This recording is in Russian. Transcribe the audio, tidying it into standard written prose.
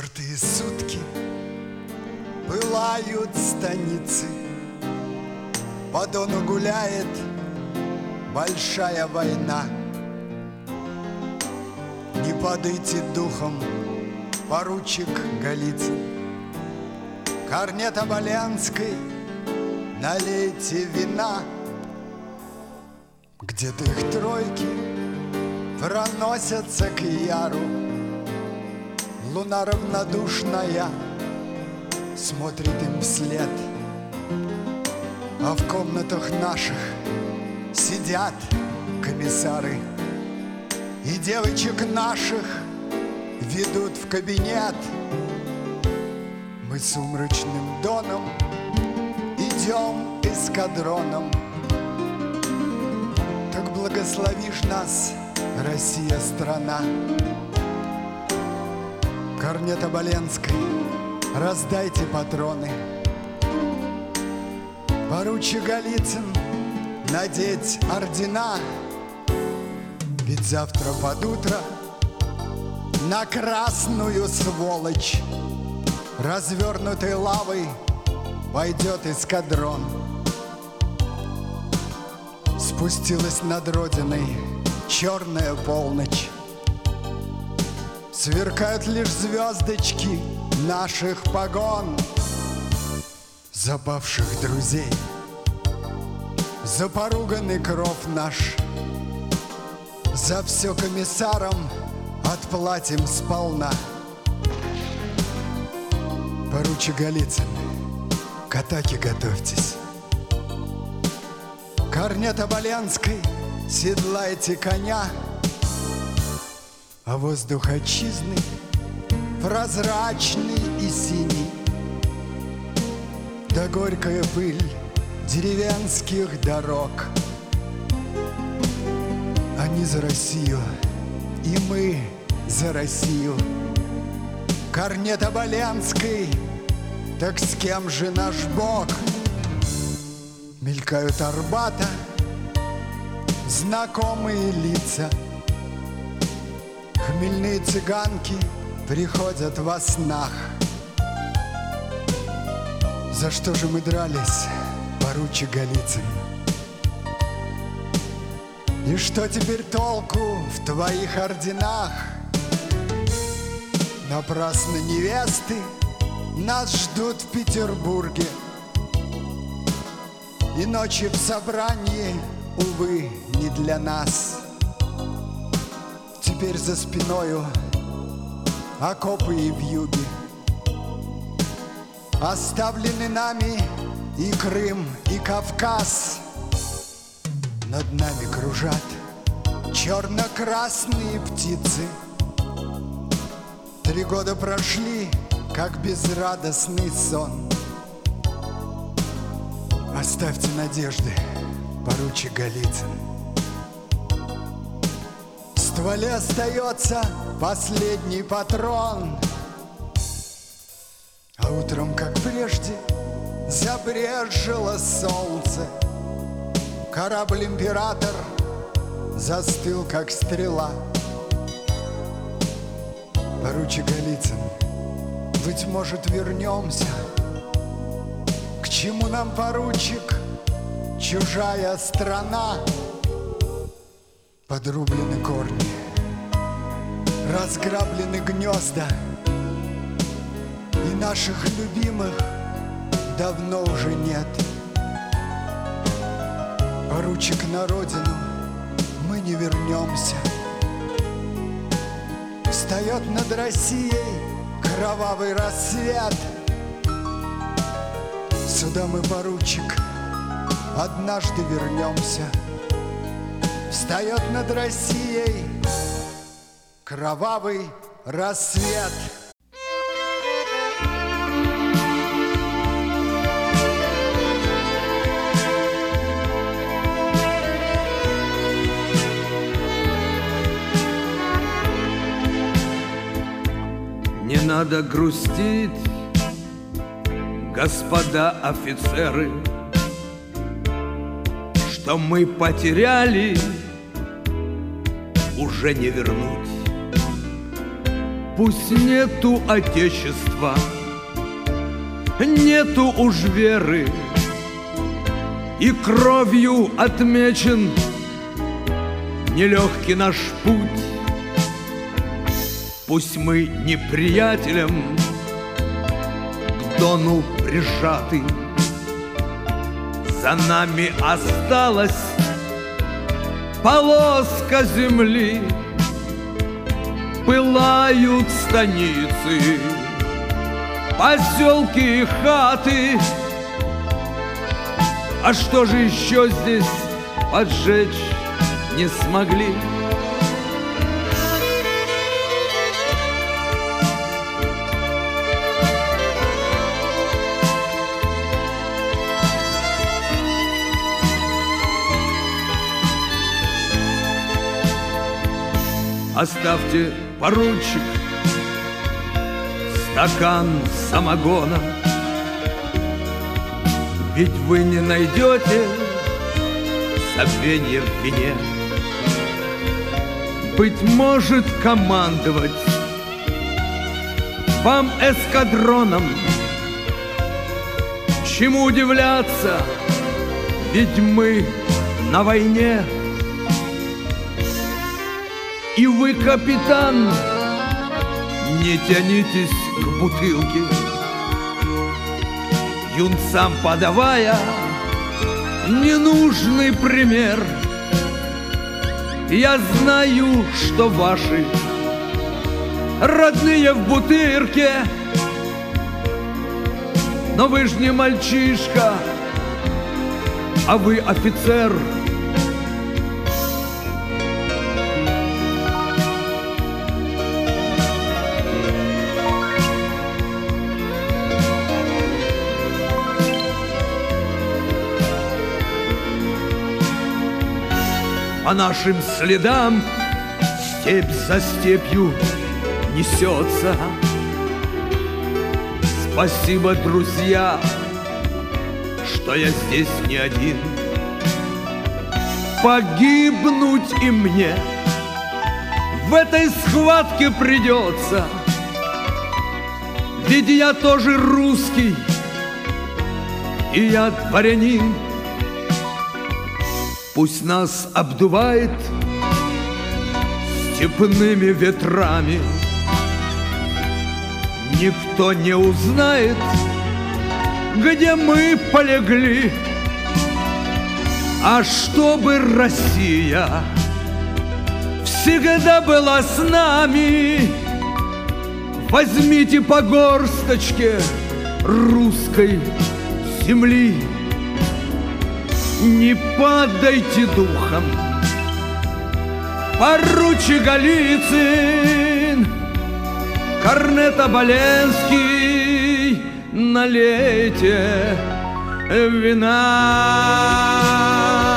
Четвертые сутки пылают станицы, по Дону гуляет большая война. Не падайте духом, поручик Голицын, корнет Оболянской налейте вина. Где-то их тройки проносятся к Яру. Луна равнодушная смотрит им вслед, а в комнатах наших сидят комиссары, и девочек наших ведут в кабинет. Мы сумрачным доном идем эскадроном. Так благословишь нас, Россия, страна. Корнет Оболенской, раздайте патроны. Поручик Голицын, надеть ордена. Ведь завтра под утро на красную сволочь развернутой лавой пойдет эскадрон. Спустилась над Родиной черная полночь. Сверкают лишь звездочки наших погон. За павших друзей, за поруганный кров наш, за все комиссарам отплатим сполна. Поручик Голицын, к атаке готовьтесь. Корнет Оболенской, седлайте коня. А воздух отчизны прозрачный и синий, да горькая пыль деревенских дорог. Они за Россию, и мы за Россию. Корнет Оболенской, так с кем же наш Бог? Мелькают Арбата знакомые лица. Хмельные цыганки приходят во снах. За что же мы дрались, поручик Голицын? И что теперь толку в твоих орденах? Напрасно невесты нас ждут в Петербурге, и ночи в собрании, увы, не для нас. Теперь за спиною окопы и вьюги. Оставлены нами и Крым, и Кавказ. Над нами кружат черно-красные птицы. 3 года прошли, как безрадостный сон. Оставьте надежды, поручик Голицын. В стволе остается последний патрон. А утром, как прежде, забрежило солнце. Корабль «Император» застыл, как стрела. Поручик Голицын, быть может, вернемся. К чему нам, поручик, чужая страна? Подрублены корни, разграблены гнезда, и наших любимых давно уже нет. Поручик, на родину мы не вернемся. Встает над Россией кровавый рассвет. Сюда мы, поручик, однажды вернемся. Встает над Россией кровавый рассвет. Не надо грустить, господа офицеры, что мы потеряли, уже не вернуть. Пусть нету отечества, нету уж веры, и кровью отмечен нелегкий наш путь. Пусть мы неприятелям к дону прижаты, за нами осталась полоска земли. Пылают станицы, поселки и хаты. А что же еще здесь поджечь не смогли? Оставьте, поручик, стакан самогона, ведь вы не найдете забвенья в вине. Быть может, командовать вам эскадроном, чему удивляться, ведь мы на войне. И вы, капитан, не тянитесь к бутылке, юнцам подавая ненужный пример. Я знаю, что ваши родные в Бутырке, но вы ж не мальчишка, а вы офицер. По нашим следам степь за степью несется. Спасибо, друзья, что я здесь не один. Погибнуть и мне в этой схватке придется, ведь я тоже русский, и я дворянин. Пусть нас обдувает степными ветрами, никто не узнает, где мы полегли. А чтобы Россия всегда была с нами, возьмите по горсточке русской земли. Не падайте духом, поручик Голицын, корнет Оболенский, налейте вина.